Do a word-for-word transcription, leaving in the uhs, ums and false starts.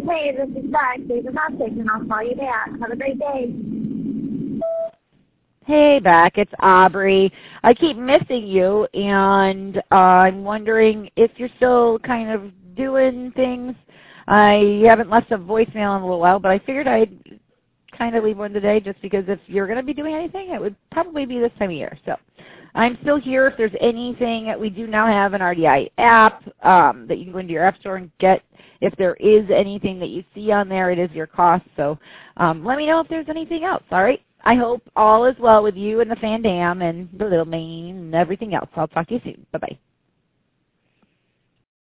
Hey, this is Beck. Leave a message and I'll call you back. Have a great day. Hey, Beck, it's Aubrey. I keep missing you, and uh, I'm wondering if you're still kind of doing things. I haven't left a voicemail in a little while, but I figured I'd kind of leave one today just because if you're going to be doing anything, it would probably be this time of year. So I'm still here. If there's anything that we do now have an R D I app um, that you can go into your app store and get. If there is anything that you see on there, it is your cost. So um, let me know if there's anything else, all right? I hope all is well with you and the Fandam and the Little Mane and everything else. I'll talk to you soon. Bye-bye.